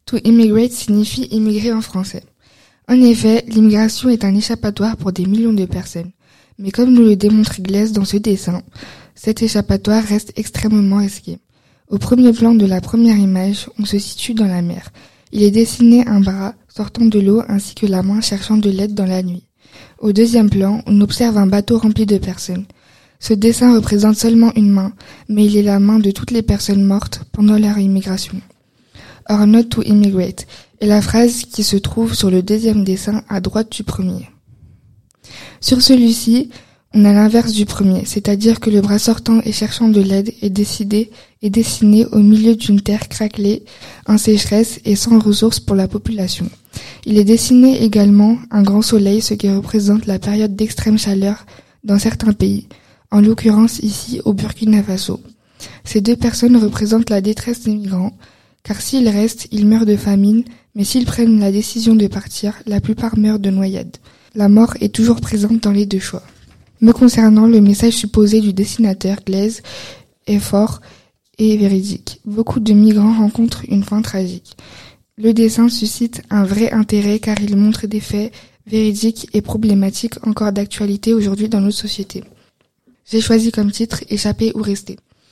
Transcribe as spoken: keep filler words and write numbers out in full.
To immigrate signifie immigrer en français. En effet, l'immigration est un échappatoire pour des millions de personnes. Mais comme nous le démontre Glaise dans ce dessin, cet échappatoire reste extrêmement risqué. Au premier plan de la première image, on se situe dans la mer. Il est dessiné un bras sortant de l'eau ainsi que la main cherchant de l'aide dans la nuit. Au deuxième plan, on observe un bateau rempli de personnes. Ce dessin représente seulement une main, mais il est la main de toutes les personnes mortes pendant leur immigration. Or not to immigrate est la phrase qui se trouve sur le deuxième dessin à droite du premier. Sur celui-ci, on a l'inverse du premier, c'est-à-dire que le bras sortant et cherchant de l'aide est décidé et dessiné au milieu d'une terre craquelée, en sécheresse et sans ressources pour la population. Il est dessiné également un grand soleil, ce qui représente la période d'extrême chaleur dans certains pays, en l'occurrence ici au Burkina Faso. Ces deux personnes représentent la détresse des migrants, car s'ils restent, ils meurent de famine, mais s'ils prennent la décision de partir, la plupart meurent de noyade. La mort est toujours présente dans les deux choix. Me concernant, le message supposé du dessinateur Glaise est fort et véridique. Beaucoup de migrants rencontrent une fin tragique. Le dessin suscite un vrai intérêt car il montre des faits véridiques et problématiques encore d'actualité aujourd'hui dans notre société. J'ai choisi comme titre « Échapper ou rester ».